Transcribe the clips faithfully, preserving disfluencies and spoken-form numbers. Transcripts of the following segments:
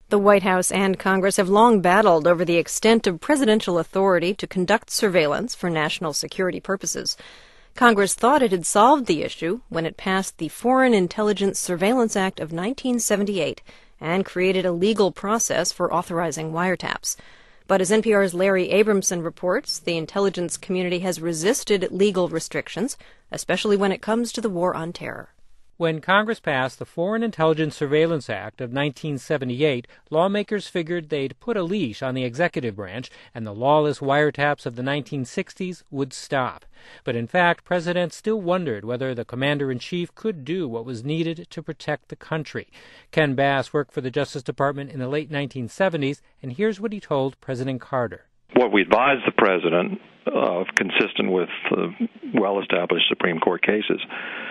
The White House and Congress have long battled over the extent of presidential authority to conduct surveillance for national security purposes. Congress thought it had solved the issue when it passed the Foreign Intelligence Surveillance Act of nineteen seventy-eight and created a legal process for authorizing wiretaps. But as N P R's Larry Abramson reports, the intelligence community has resisted legal restrictions, especially when it comes to the war on terror. When Congress passed the Foreign Intelligence Surveillance Act of nineteen seventy-eight, lawmakers figured they'd put a leash on the executive branch and the lawless wiretaps of the nineteen sixties would stop. But in fact, presidents still wondered whether the commander-in-chief could do what was needed to protect the country. Ken Bass worked for the Justice Department in the late nineteen seventies, and here's what he told President Carter. What we advised the president, uh, consistent with uh, well-established Supreme Court cases,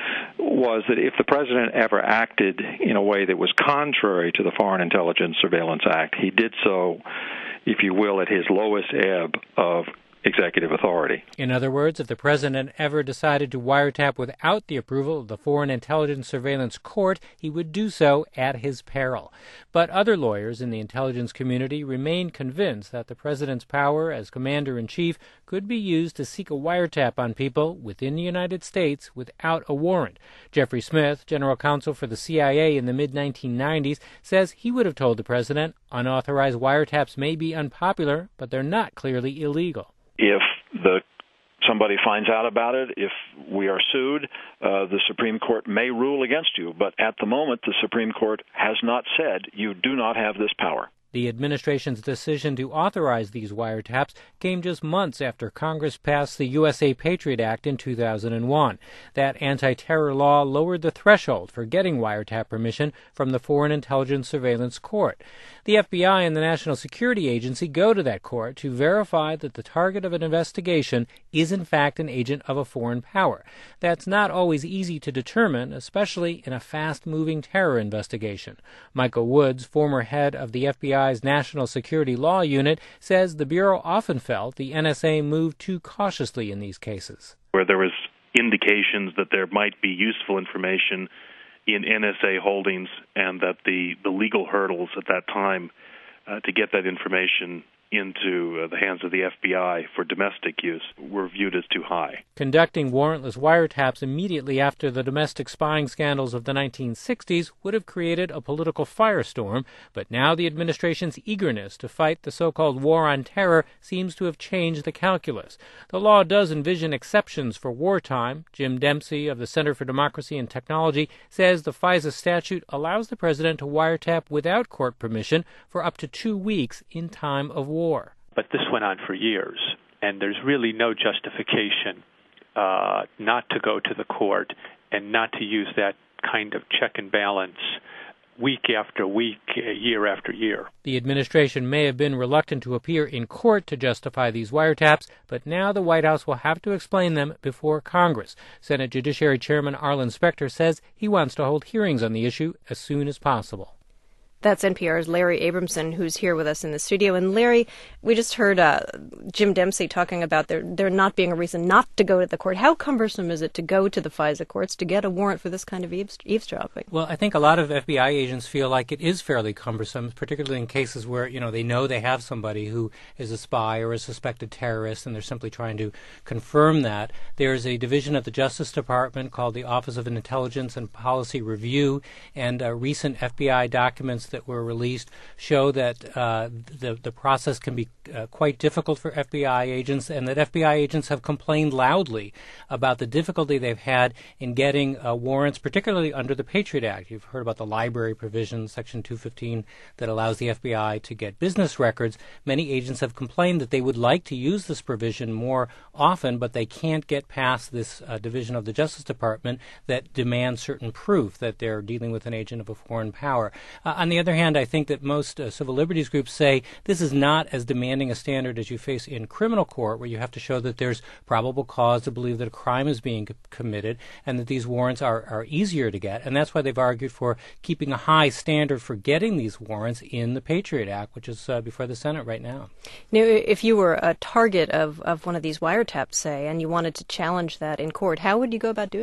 was that if the president ever acted in a way that was contrary to the Foreign Intelligence Surveillance Act, he did so, if you will, at his lowest ebb of executive authority. In other words, if the president ever decided to wiretap without the approval of the Foreign Intelligence Surveillance Court, he would do so at his peril. But other lawyers in the intelligence community remain convinced that the president's power as commander-in-chief could be used to seek a wiretap on people within the United States without a warrant. Jeffrey Smith, general counsel for the C I A in the mid nineteen nineties, says he would have told the president unauthorized wiretaps may be unpopular, but they're not clearly illegal. If the somebody finds out about it, if we are sued, uh, the Supreme Court may rule against you. But at the moment, the Supreme Court has not said you do not have this power. The administration's decision to authorize these wiretaps came just months after Congress passed the U S A Patriot Act in two thousand one. That anti-terror law lowered the threshold for getting wiretap permission from the Foreign Intelligence Surveillance Court. The F B I and the National Security Agency go to that court to verify that the target of an investigation is in fact an agent of a foreign power. That's not always easy to determine, especially in a fast-moving terror investigation. Michael Woods, former head of the F B I National Security Law Unit, says the Bureau often felt the N S A moved too cautiously in these cases. Where there was indications that there might be useful information in N S A holdings and that the, the legal hurdles at that time uh, to get that information into uh, the hands of the F B I for domestic use were viewed as too high. Conducting warrantless wiretaps immediately after the domestic spying scandals of the nineteen sixties would have created a political firestorm, but now the administration's eagerness to fight the so-called war on terror seems to have changed the calculus. The law does envision exceptions for wartime. Jim Dempsey of the Center for Democracy and Technology says the FISA statute allows the president to wiretap without court permission for up to two weeks in time of war. War. But this went on for years, and there's really no justification uh, not to go to the court and not to use that kind of check and balance week after week, year after year. The administration may have been reluctant to appear in court to justify these wiretaps, but now the White House will have to explain them before Congress. Senate Judiciary Chairman Arlen Specter says he wants to hold hearings on the issue as soon as possible. That's N P R's Larry Abramson, who's here with us in the studio. And Larry, we just heard uh, Jim Dempsey talking about there there not being a reason not to go to the court. How cumbersome is it to go to the FISA courts to get a warrant for this kind of eaves- eavesdropping? Well, I think a lot of F B I agents feel like it is fairly cumbersome, particularly in cases where, you know, they know they have somebody who is a spy or a suspected terrorist, and they're simply trying to confirm that. There's a division at the Justice Department called the Office of Intelligence and Policy Review, and uh, recent F B I documents that were released show that uh, the the process can be uh, quite difficult for F B I agents, and that F B I agents have complained loudly about the difficulty they've had in getting uh, warrants, particularly under the Patriot Act. You've heard about the library provision, Section two fifteen, that allows the F B I to get business records. Many agents have complained that they would like to use this provision more often, but they can't get past this uh, division of the Justice Department that demands certain proof that they're dealing with an agent of a foreign power. Uh, on the other hand, I think that most uh, civil liberties groups say this is not as demanding a standard as you face in criminal court, where you have to show that there's probable cause to believe that a crime is being c- committed and that these warrants are, are easier to get. And that's why they've argued for keeping a high standard for getting these warrants in the Patriot Act, which is uh, before the Senate right now. Now, if you were a target of, of one of these wiretaps, say, and you wanted to challenge that in court, how would you go about doing that?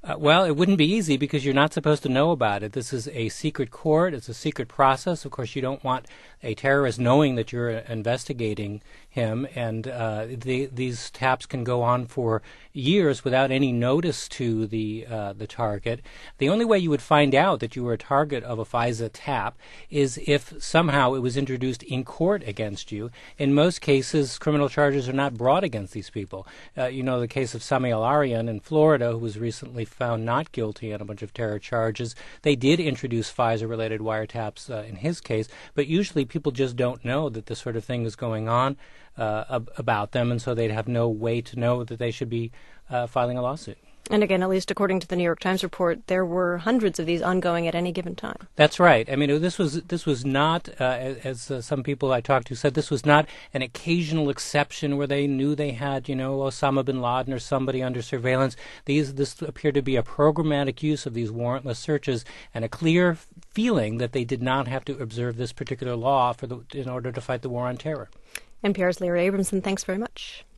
Uh, well, it wouldn't be easy because you're not supposed to know about it. This is a secret court. It's a secret process. Of course, you don't want a terrorist knowing that you're investigating him, and uh, the, these taps can go on for years without any notice to the uh, the target. The only way you would find out that you were a target of a FISA tap is if somehow it was introduced in court against you. In most cases, criminal charges are not brought against these people. Uh, you know, the case of Sami Al-Arian in Florida, who was recently found not guilty on a bunch of terror charges. They did introduce FISA-related wiretaps uh, in his case, but usually people just don't know that this sort of thing is going on uh, ab- about them, and so they'd have no way to know that they should be uh, filing a lawsuit. And again, at least according to the New York Times report, there were hundreds of these ongoing at any given time. That's right. I mean, this was this was not, uh, as uh, some people I talked to said, this was not an occasional exception where they knew they had, you know, Osama bin Laden or somebody under surveillance. These this appeared to be a programmatic use of these warrantless searches and a clear feeling that they did not have to observe this particular law for the, in order to fight the war on terror. N P R's Larry Abramson, thanks very much.